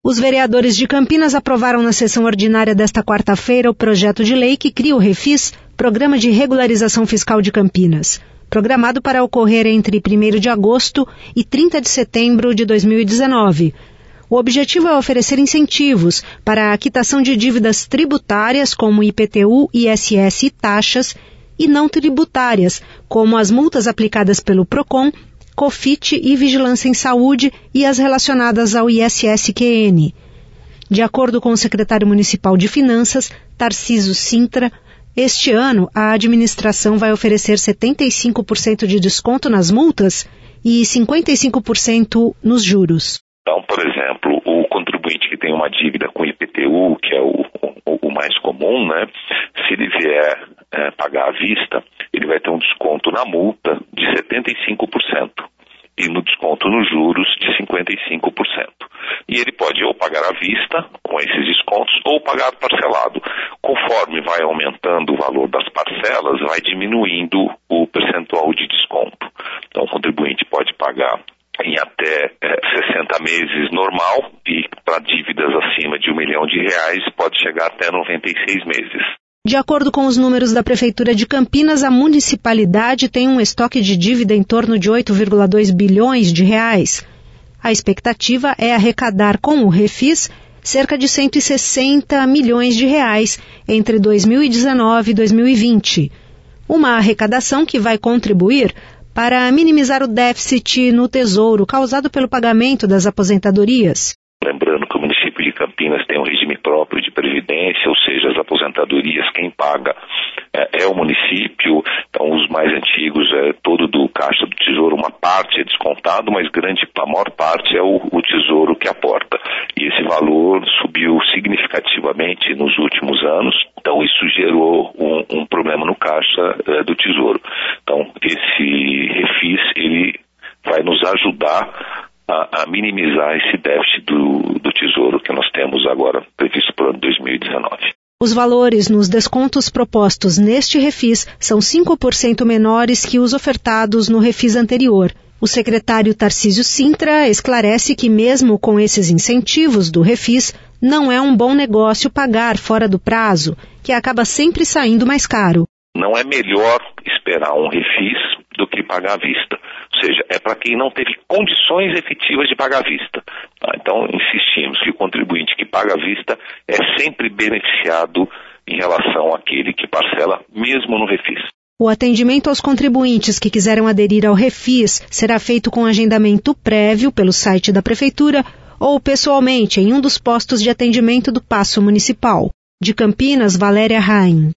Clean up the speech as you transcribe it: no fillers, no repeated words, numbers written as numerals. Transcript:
Os vereadores de Campinas aprovaram na sessão ordinária desta quarta-feira o projeto de lei que cria o Refis, Programa de Regularização Fiscal de Campinas, programado para ocorrer entre 1º de agosto e 30 de setembro de 2019. O objetivo é oferecer incentivos para a quitação de dívidas tributárias, como IPTU, ISS e taxas, e não tributárias, como as multas aplicadas pelo PROCON, COFIT e Vigilância em Saúde e as relacionadas ao ISS-QN. De acordo com o secretário municipal de Finanças, Tarcísio Sintra, este ano a administração vai oferecer 75% de desconto nas multas e 55% nos juros. Então, por exemplo, o contribuinte que tem uma dívida com IPTU, que é o mais comum, né? Se ele vier pagar à vista, ele vai ter um desconto na multa de 75% e no desconto nos juros de 55%. E ele pode ou pagar à vista, com esses descontos, ou pagar parcelado. Conforme vai aumentando o valor das parcelas, vai diminuindo o percentual de desconto. Então, o contribuinte pode pagar em até 60 meses normal e para dívidas acima de R$1 milhão pode chegar até 96 meses. De acordo com os números da Prefeitura de Campinas, a municipalidade tem um estoque de dívida em torno de R$8,2 bilhões. A expectativa é arrecadar com o Refis cerca de R$160 milhões entre 2019 e 2020. Uma arrecadação que vai contribuir para minimizar o déficit no Tesouro causado pelo pagamento das aposentadorias. Lembrando que o município de Campinas tem um regime próprio de previdência, ou seja, as aposentadorias, quem paga é o município. Então, os mais antigos, todo do Caixa do Tesouro, uma parte é descontado, mas a maior parte é o Tesouro que aporta. E esse valor subiu significativamente nos últimos anos, então isso gerou um problema no Caixa do Tesouro. Então, esse Refis, ele vai nos ajudar a minimizar esse déficit do Tesouro que nós temos agora previsto para o ano 2019. Os valores nos descontos propostos neste Refis são 5% menores que os ofertados no Refis anterior. O secretário Tarcísio Sintra esclarece que mesmo com esses incentivos do Refis, não é um bom negócio pagar fora do prazo, que acaba sempre saindo mais caro. Não é melhor esperar um Refis do que pagar à vista. Ou seja, é para quem não teve condições efetivas de pagar à vista. Então, insistimos que o contribuinte que paga à vista é sempre beneficiado em relação àquele que parcela, mesmo no Refis. O atendimento aos contribuintes que quiserem aderir ao Refis será feito com agendamento prévio pelo site da Prefeitura ou pessoalmente em um dos postos de atendimento do Paço Municipal. De Campinas, Valéria Rain.